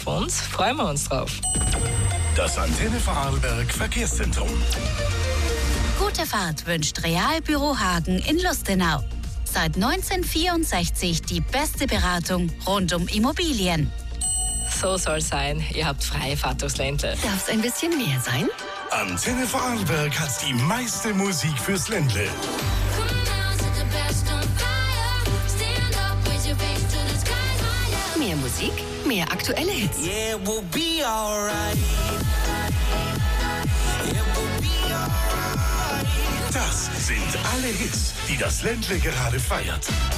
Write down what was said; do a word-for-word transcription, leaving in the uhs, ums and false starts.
auf uns, freuen wir uns drauf. Das Antenne Vorarlberg Verkehrszentrum. Gute Fahrt wünscht Realbüro Hagen in Lustenau. Seit neunzehnhundertvierundsechzig die beste Beratung rund um Immobilien. So soll's sein. Ihr habt freie Fahrt durchs Ländle. Darf's ein bisschen mehr sein? Antenne Vorarlberg hat die meiste Musik fürs Ländle. Mehr Musik, mehr aktuelle Hits. Yeah, we'll be alright. Das sind alle Hits, die das Ländle gerade feiert.